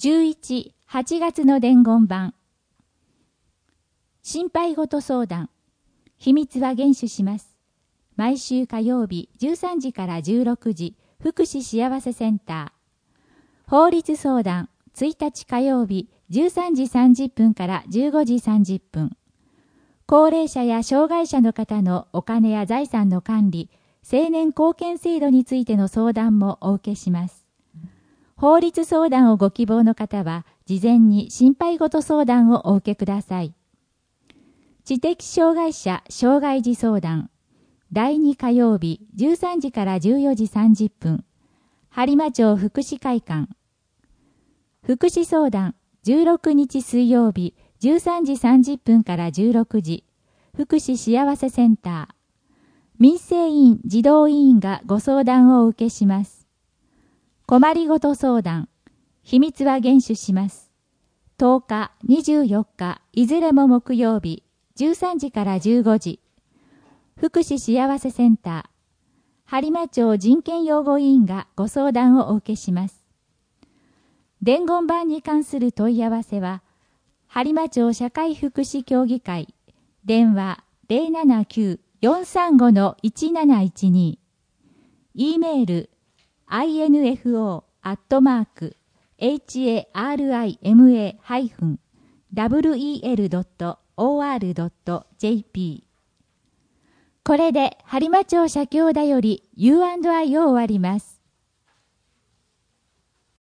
11、8月の伝言版。心配事相談。秘密は厳守します。毎週火曜日13時から16時、福祉幸せセンター。法律相談。1日火曜日13時30分から15時30分。高齢者や障害者の方のお金や財産の管理、青年貢献制度についての相談もお受けします。法律相談をご希望の方は、事前に心配事相談をお受けください。知的障害者障害児相談。第2火曜日13時から14時30分。播磨町福祉会館。福祉相談。16日水曜日13時30分から16時。福祉幸せセンター。民生委員児童委員がご相談をお受けします。困りごと相談。秘密は厳守します。10日、24日、いずれも木曜日、13時から15時。福祉幸せセンター。播磨町人権擁護委員がご相談をお受けします。伝言板に関する問い合わせは、播磨町社会福祉協議会、電話 079-435-1712。E メール、info@harima-wel.or.jp。 これで播磨町社協だより U&I を終わります。